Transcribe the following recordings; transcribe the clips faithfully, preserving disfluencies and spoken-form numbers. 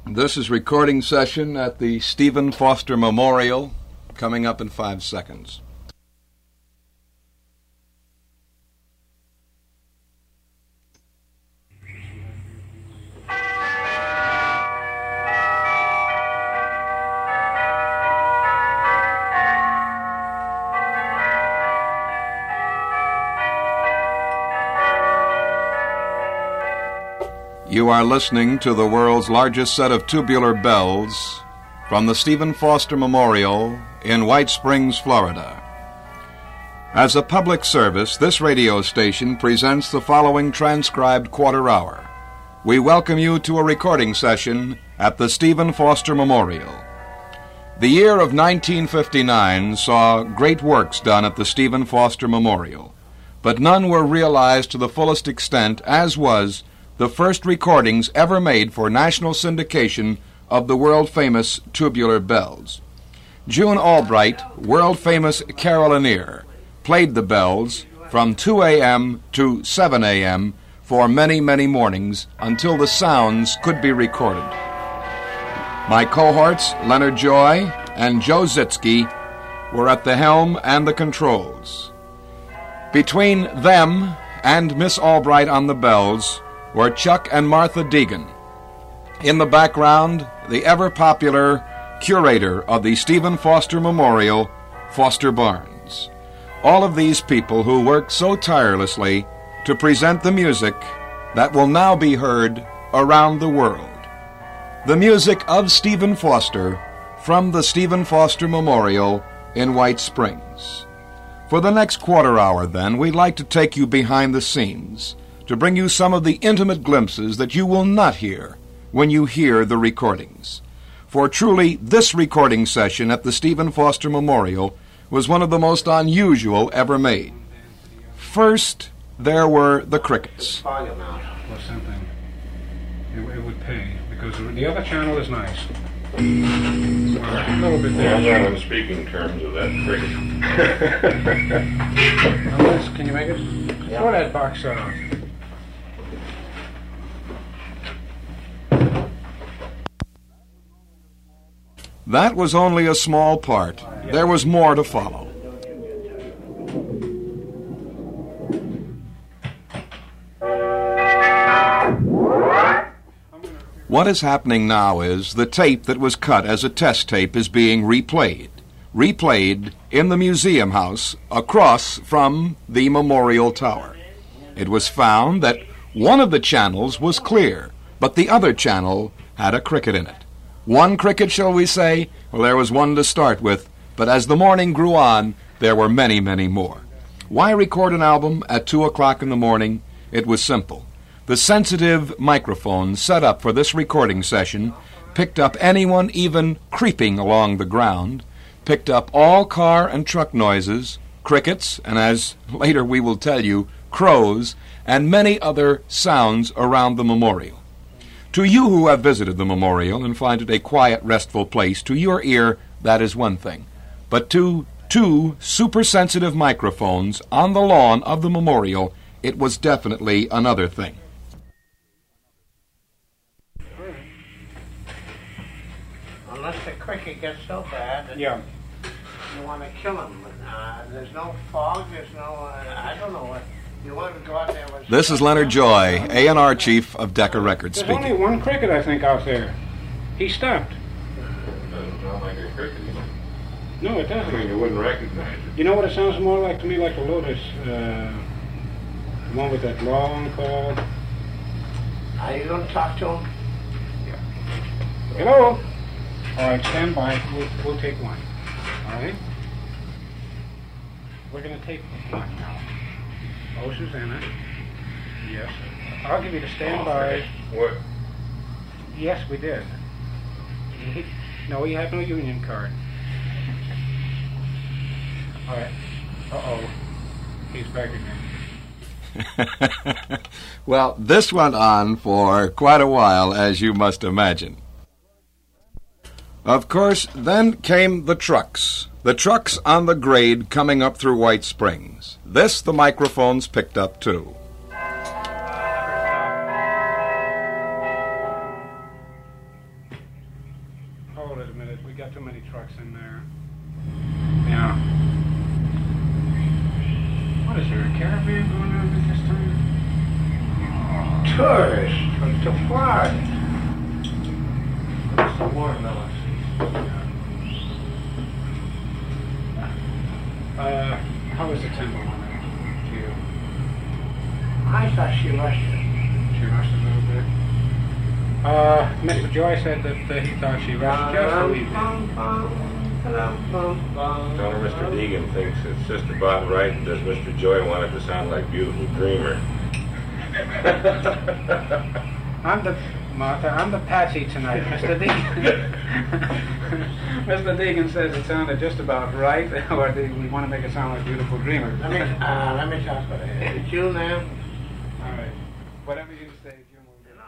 This is recording session at the Stephen Foster Memorial, coming up in five seconds. You are listening to the world's largest set of tubular bells from the Stephen Foster Memorial in White Springs, Florida. As a public service, this radio station presents the following transcribed quarter hour. We welcome you to a recording session at the Stephen Foster Memorial. The year of nineteen fifty-nine saw great works done at the Stephen Foster Memorial, but none were realized to the fullest extent, as was the first recordings ever made for national syndication of the world-famous tubular bells. June Albright, world-famous carillionaire, played the bells from two a.m. to seven a.m. for many, many mornings until the sounds could be recorded. My cohorts, Leonard Joy and Joe Zitsky, were at the helm and the controls. Between them and Miss Albright on the bells were Chuck and Martha Deegan. In the background, the ever-popular curator of the Stephen Foster Memorial, Foster Barnes. All of these people who worked so tirelessly to present the music that will now be heard around the world. The music of Stephen Foster from the Stephen Foster Memorial in White Springs. For the next quarter hour, then, we'd like to take you behind the scenes to bring you some of the intimate glimpses that you will not hear when you hear the recordings. For truly, this recording session at the Stephen Foster Memorial was one of the most unusual ever made. First, there were the crickets. Volume out or something. It, it would pay, because the other channel is nice. A little bit there. I'm not on speaking terms of that cricket. Unless, can you make it? Yeah. Throw that box out. That was only a small part. There was more to follow. What is happening now is the tape that was cut as a test tape is being replayed. Replayed in the museum house across from the Memorial Tower. It was found that one of the channels was clear, but the other channel had a cricket in it. One cricket, shall we say? Well, there was one to start with, but as the morning grew on, there were many, many more. Why record an album at two o'clock in the morning? It was simple. The sensitive microphone set up for this recording session picked up anyone even creeping along the ground, picked up all car and truck noises, crickets, and as later we will tell you, crows, and many other sounds around the memorial. To you who have visited the memorial and find it a quiet, restful place, to your ear, that is one thing. But to two super-sensitive microphones on the lawn of the memorial, it was definitely another thing. Unless the cricket gets so bad that Yeah. you want to kill him. Uh, there's no fog, there's no, uh, I don't know what. You want to go out there with... This is Leonard Joy, A and R Chief of Decca Records There's speaking. only one cricket, I think, out there. He stopped. It doesn't sound like a cricket. No, it I mean, doesn't. you wouldn't recognize it. You know what it sounds more like to me? Like a lotus. Uh, the one with that long call. Are you going to talk to him? Hello? All right, stand by. We'll, we'll take one. All right? We're going to take one now. Oh, Susanna. Yes. I'll give you the standby. What? Yes, we did. He, no, you have no union card. All right. Uh-oh. He's back again. Well, this went on for quite a while, as you must imagine. Of course, then came the trucks. The trucks on the grade coming up through White Springs. This the microphones picked up too. got too many trucks in there. Yeah. What is there, a caravan going on at this time? Tourists from to Florida. It's the watermelon season. Uh, how was the tempo on that to you? I thought she rushed it. She rushed a little bit. Uh, Mister Joy said that uh, he thought she rushed just a wee bit. Tell her Mister Deegan thinks it's just about right, and does Mister Joy want it to sound like Beautiful Dreamer? I'm the Martha. I'm the Patsy tonight, Mister Deegan. Mister Deegan says it sounded just about right, or do we want to make it sound like Beautiful Dreamer? Let me, uh, let me talk about it. It's you now. All right. Whatever you say, June will do.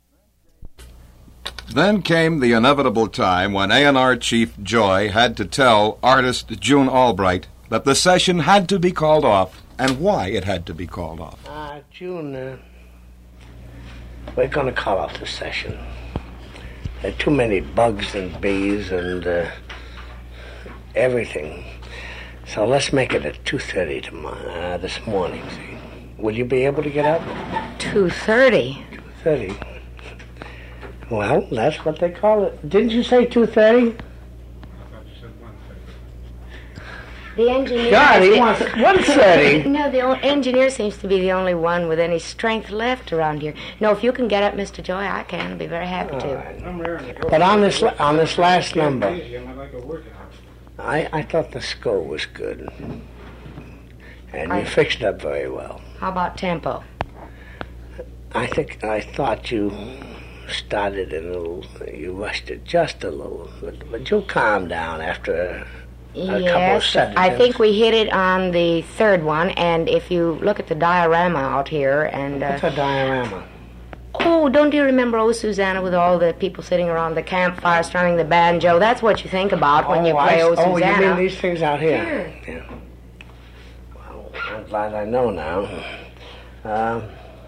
Then came the inevitable time when A and R Chief Joy had to tell artist June Albright that the session had to be called off and why it had to be called off. Uh, June, uh, we're going to call off the session. There are too many bugs and bees and uh, everything. So let's make it at two thirty tomorrow, uh, this morning, see? Will you be able to get up? two thirty. two thirty. Well, that's what they call it. Didn't you say two thirty? I thought you said one thing. The engineer... God, he wants one thirty. No, the o- engineer seems to be the only one with any strength left around here. No, if you can get up, Mister Joy, I can. I'll be very happy All to. right. I'm raring to go. But on this la- on this last I'm number, lazy and I like a workout. I, I thought the score was good. And I- you fixed it up very well. How about tempo? I think I thought you started a little, you rushed it just a little, but, but you'll calm down after a, a couple of Yes, sedatives. I think we hit it on the third one, and if you look at the diorama out here, and... Uh, What's a diorama? oh, don't you remember Oh Susanna with all the people sitting around the campfire strumming the banjo? That's what you think about when you I play s- Oh Oh, you Susanna. mean these things out here? Sure. Yeah. Well, I'm glad I know now. Um,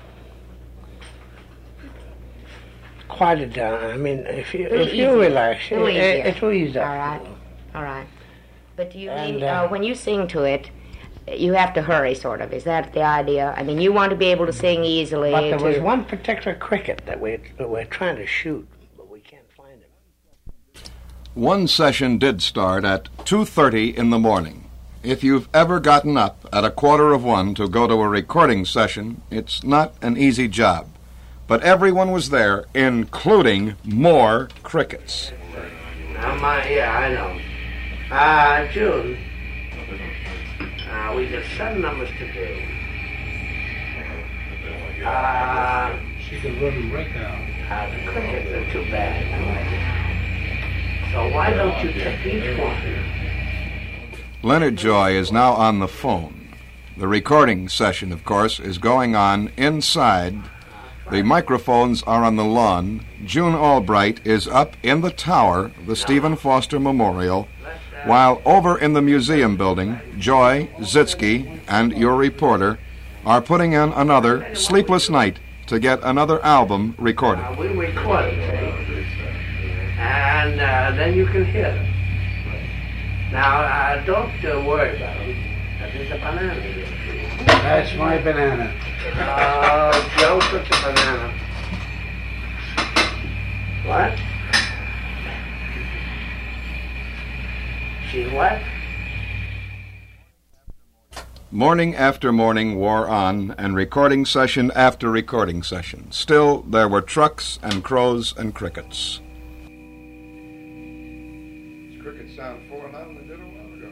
quiet it down. I mean, if you Little if you easier. relax, Little it, easier. it will ease up. All right, all right. But do you And, mean, uh, uh, when you sing to it, you have to hurry, sort of? Is that the idea? I mean, you want to be able to sing easily. But there to... was one particular cricket that we're, that we're trying to shoot, but we can't find him. One session did start at two thirty in the morning. If you've ever gotten up at a quarter of one to go to a recording session, it's not an easy job. But everyone was there, including more crickets. Uh, my, yeah, I know. Uh, June, uh, we got seven numbers to do. Uh, She could run them right down. uh, the crickets are too bad. So why don't you take each one? Leonard Joy is now on the phone. The recording session, of course, is going on inside. The microphones are on the lawn. June Albright is up in the tower of the Stephen Foster Memorial, while over in the museum building, Joy, Zitsky, and your reporter are putting in another sleepless night to get another album recorded. Uh, we record it, see? And uh, then you can hear it. Now, uh, don't uh, worry about them. There's a banana here. That's my banana. Oh, Joe took the banana. What? She's what? Morning after morning wore on, and recording session after recording session. Still, there were trucks and crows and crickets. Crickets sound four louder than they did a while ago.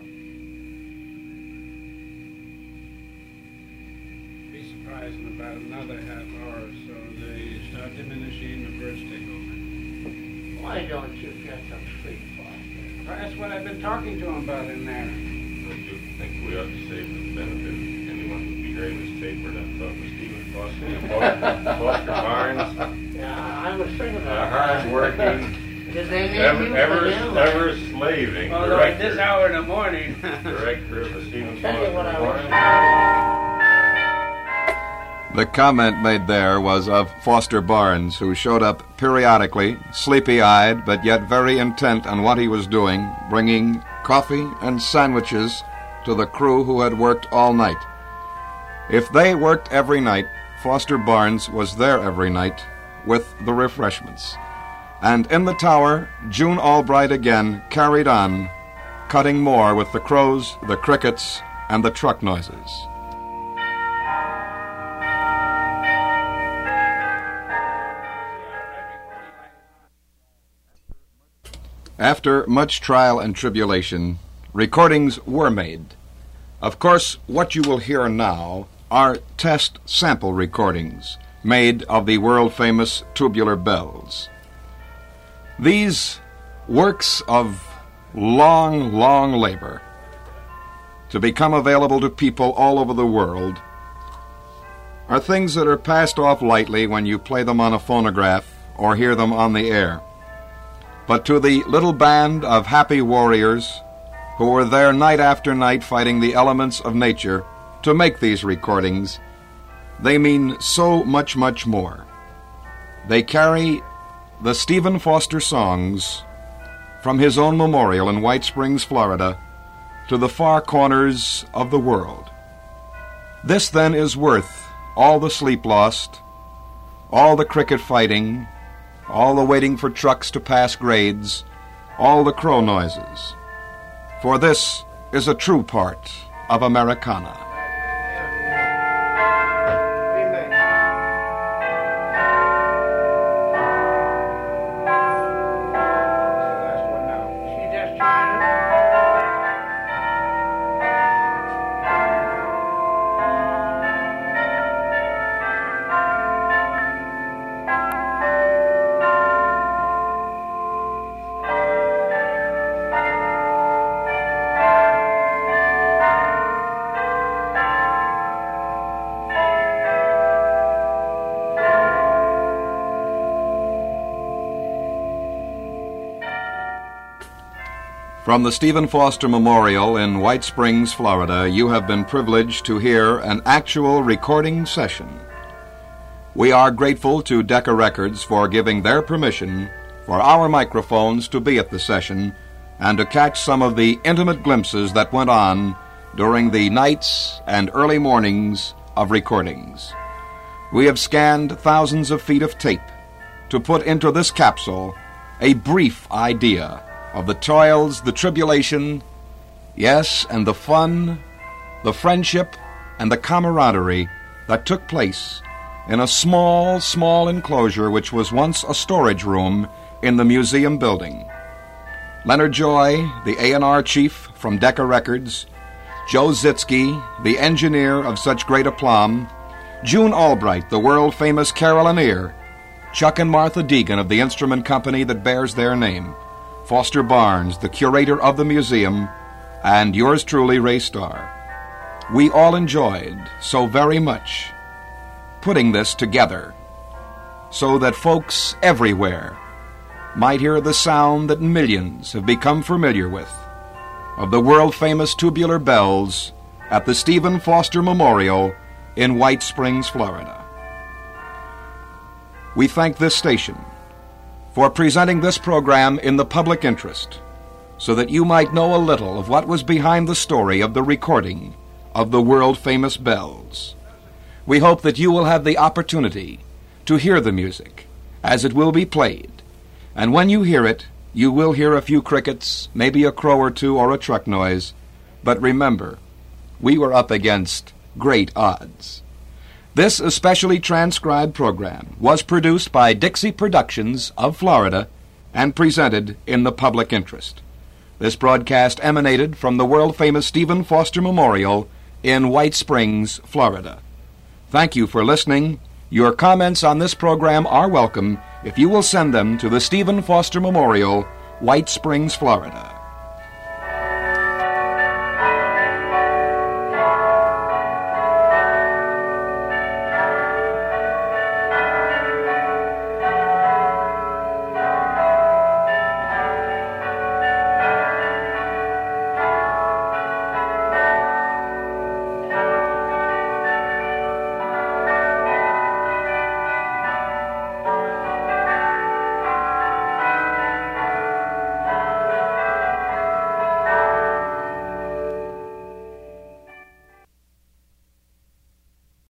Be surprised in about another half hour or so they start diminishing, the birds take over. Why don't you get some sleep, Foster? Well, that's what I've been talking to them about in there. I do think we ought to say for the benefit of anyone who'd be hearing this tape, we're not talking to Stephen Foster, Foster, Foster Barnes, Yeah, I was thinking a about hard-working, Did they name ever, you ever, banana? ever slaving Although at this director, hour in the morning. director of the Stephen Tell you Foster what I Memorial. was. The comment made there was of Foster Barnes, who showed up periodically, sleepy-eyed, but yet very intent on what he was doing, bringing coffee and sandwiches to the crew who had worked all night. If they worked every night, Foster Barnes was there every night with the refreshments. And in the tower, June Albright again carried on, cutting more with the crows, the crickets, and the truck noises. After much trial and tribulation, recordings were made. Of course, what you will hear now are test sample recordings made of the world-famous Tubular Bells. These works of long, long labor to become available to people all over the world are things that are passed off lightly when you play them on a phonograph or hear them on the air. But to the little band of happy warriors who were there night after night fighting the elements of nature to make these recordings, they mean so much, much more. They carry the Stephen Foster songs from his own memorial in White Springs, Florida, to the far corners of the world. This, then, is worth all the sleep lost, all the cricket fighting, all the waiting for trucks to pass grades, all the crow noises. For this is a true part of Americana. From the Stephen Foster Memorial in White Springs, Florida, you have been privileged to hear an actual recording session. We are grateful to Decca Records for giving their permission for our microphones to be at the session and to catch some of the intimate glimpses that went on during the nights and early mornings of recordings. We have scanned thousands of feet of tape to put into this capsule a brief idea of the toils, the tribulation, yes, and the fun, the friendship, and the camaraderie that took place in a small, small enclosure which was once a storage room in the museum building. Leonard Joy, the A and R chief from Decca Records, Joe Zitsky, the engineer of such great aplomb, June Albright, the world-famous carillionaire, Chuck and Martha Deegan of the instrument company that bears their name, Foster Barnes, the curator of the museum, and yours truly, Ray Starr. We all enjoyed so very much putting this together so that folks everywhere might hear the sound that millions have become familiar with of the world-famous Tubular Bells at the Stephen Foster Memorial in White Springs, Florida. We thank this station for presenting this program in the public interest so that you might know a little of what was behind the story of the recording of the world-famous bells. We hope that you will have the opportunity to hear the music as it will be played, and when you hear it, you will hear a few crickets, maybe a crow or two or a truck noise, but remember, we were up against great odds. This especially transcribed program was produced by Dixie Productions of Florida and presented in the public interest. This broadcast emanated from the world-famous Stephen Foster Memorial in White Springs, Florida. Thank you for listening. Your comments on this program are welcome if you will send them to the Stephen Foster Memorial, White Springs, Florida.